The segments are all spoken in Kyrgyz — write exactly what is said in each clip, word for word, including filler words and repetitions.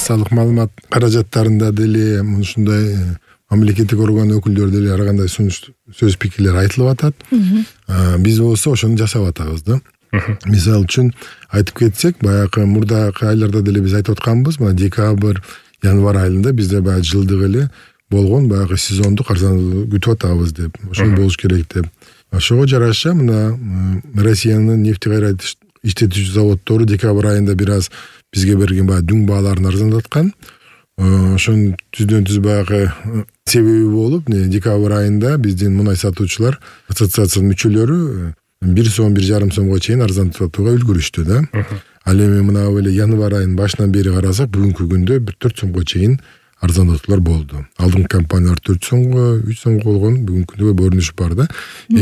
кассалык маалымат каражаттарында деле ушундай мамлекеттик орган өкүлдөрү деле ар кандай сөз пикирлер айтылып атат. Биз болсо ошону жасап атабыз да. Мисалы үчүн айтып кетсек, баягы мурдакы айларда деле биз айтып атканбыз, мына декабрь, январь айында бизде баягы жылдык эле болгон баягы сезондук арзандуу күтүп атабыз деп, ошол болуш керек деп. Ошого жараша мына Россиянын нефтегай иштетүүчү заводдору декабрь айында бир аз бизге берген баягы дүң бааларын арзандаткан. Ошонун түздөн түз баягы себеби болуп, декабрь айында биздин мунай сатуучулар ассоциациянын мүчөлөрү бир сом, бир жарым сомго чейин арзандатууга үлгүрүштү да. Ал эми мына эле январь айынын башынан бери карасак, бүгүнкү күндө бир төрт сомго чейин арзандатуулар болду. Алдыңкы компаниялар төрт сомго, үч сомго болгон, бүгүнкү күндө көрүнүш бар да.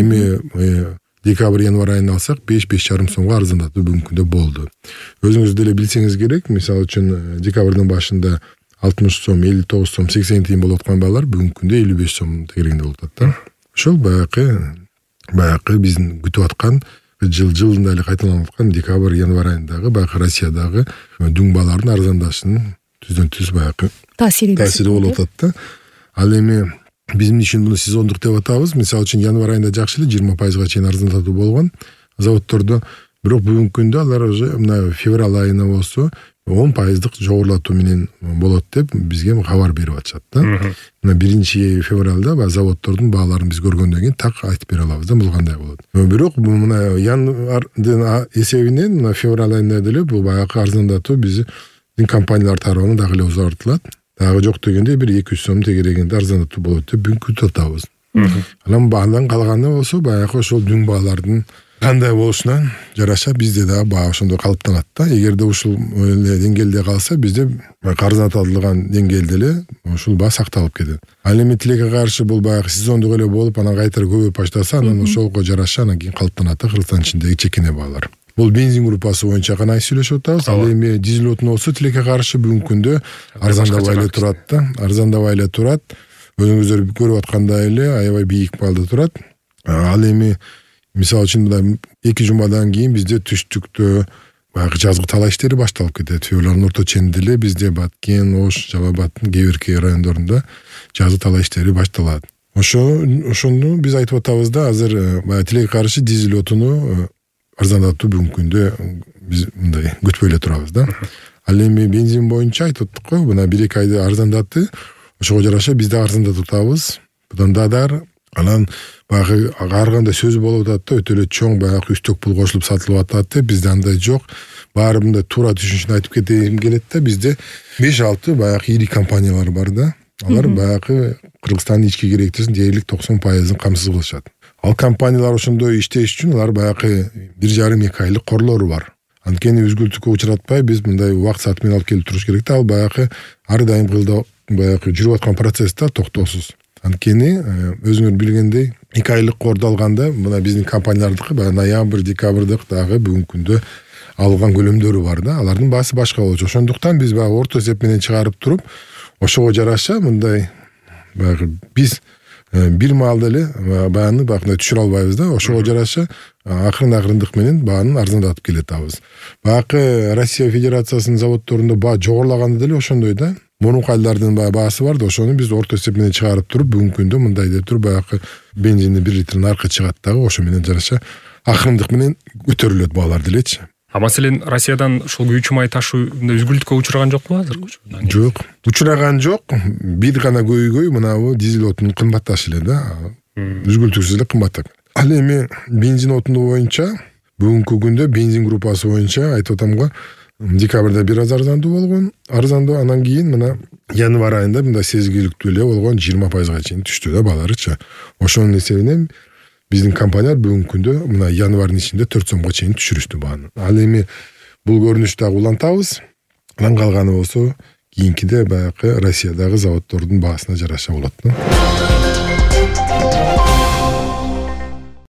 Эми декабрь, январь айын алсак, беш, беш жарым сомго арзандатуу бүгүнкү күндө болду. Өзүңүз деле билсеңиз керек, мисалы үчүн декабрдын башында алтымыш сом, элүү тогуз сом, сексен тыйын болуп аткан баалар бүгүнкү күндө элүү беш сом тегерегинде болуп атат да. Ошол баягы баягы биздин күтүп аткан жыл жылында эле кайталанып аткан декабрь, январь айындагы баягы Россиядагы дүң баалардын арзандашынын түздөн түз баягы таасири болуп атат да. Ал эми биздин үчүн муну сезондук деп атабыз. Мисалы үчүн январь айында жакшы эле жыйырма пайызга чейин арзандатуу болгон заводдордо. Бирок бүгүнкү күндө алар уже мына февраль айына болсо он пайыздык жогорулатуу менен болот деп бизге кабар берип атышат да. Мына биринчи февралда баягы заводдордун бааларын биз көргөндөн кийин так айтып бере алабыз да, бул кандай болот. Бирок мына январдын эсебинен мына февраль айында деле бул баягы арзандатуу биздин компаниялар тарабынан дагы эле узартылат. Дагы жок дегенде бир эки жүз сом тегерегинде арзандатуу болот деп бүгүн күтүп атабыз. Анан баадан калганы болсо баягы ошол дүң баалардын кандай болушунан жараша бизде дагы баа ошондой калыптанат да. Эгерде ушул эле деңгээлде калса, бизде арзандатылган деңгээлде эле ушул баа сакталып кетет. Ал эми тилекке каршы бул баягы сезондук эле болуп, анан кайтара көбөйүп баштаса, анан ошого жараша анан кийин калыптанат да Кыргызстан ичиндеги чекене баалар. Бул бензин группасы боюнча гана сүйлөшүп атабыз. Ал эми дизель отун болсо тилекке каршы бүгүнкү күндө арзандабай эле турат да. Арзандабай эле турат. Өзүңүздөр көрүп аткандай эле аябай бийик баалда турат. Ал эми мисалы үчүн мына эки жумадан кийин бизде түштүктө баягы жазгы талаа иштери башталып кетет. Февралдын орто ченинде эле бизде Баткен, Ош, Жалал Абадтын кээ бирки райондорунда жазгы талаа иштери башталат. Ошо ошону биз айтып атабыз да, азыр баягы тилекке каршы дизель отуну арзандатуу бүгүнкү күндө биз мындай күтпөй эле турабыз да. Ал эми бензин боюнча айтып аттык го, мына бир эки айда арзандатты. Ошого жараша биз да арзандатып атабыз. Будан дадар анан баягы ар кандай сөз болуп атат да, өтө эле чоң баягы үстөк пул кошулуп сатылып атат деп. Бизде андай жок. Баары мындай туура түшүнүшүн айтып кетейим келет да. Бизде беш алты баягы ири компаниялар бар да. Алар баягы Кыргызстандын ички керектесин дээрлик токсон пайызын камсыз кылышат. Ал компаниялар ошондой иштеш үчүн алар баягы бир жарым эки айлык корлору бар. Анткени үзгүлтүккө учуратпай биз мындай убакыт саат менен алып келип туруш керек да. Ал баягы ар дайым кылда баягы жүрүп аткан процесс да, токтоосуз. Анткени өзүңөр билгендей эки айлык корду алганда мына биздин компаниялардыкы баягы ноябрь, декабрдык дагы бүгүнкү күндө алган көлөмдөрү бар да. Алардын баасы башка болчу. Ошондуктан биз баягы орто эсеп менен чыгарып туруп, ошого жараша мындай баягы биз бир маалда эле бааны баягы түшүрө албайбыз да. Ошого жараша акырын акырындык менен бааны арзандатып келатабыз. Баягы Россия Федерациясынын заводдорунда баа жогорулаганда деле ошондой да. Мурунку айлардын баасы бар да, ошону биз орто эсеп менен чыгарып туруп, бүгүнкү күндө мындай деп туруп баягы бензиндин бир литрин наркы чыгат дагы, ошо менен жараша акырындык менен көтөрүлөт баалар делечи. А маселен Россиядан ушул күйүүчү май ташуу үзгүлтүккө учураган жокпу азыр? Жок, учураган жок. Бир гана көйгөй мына бу дизель отун кымбатташы эле да. Үзгүлтүксүз эле кымбаттап. Ал эми бензин отуну боюнча бүгүнкү күндө бензин группасы боюнча айтып атам го, декабрда бир аз арзандуу болгон, арзандуу, анан кийин мына январь айында мындай сезгиликтүү эле болгон жыйырма пайызга чейин түштү да бааларычы. Ошонун эсебинен биздин компаниялар бүгүнкү күндө мына январдын ичинде төрт сомго чейин түшүрүштү бааны. Ал эми бул көрүнүштү дагы улантабыз. Анан калганы болсо кийинкиде баягы Россиядагы заводдордун баасына жараша болот да.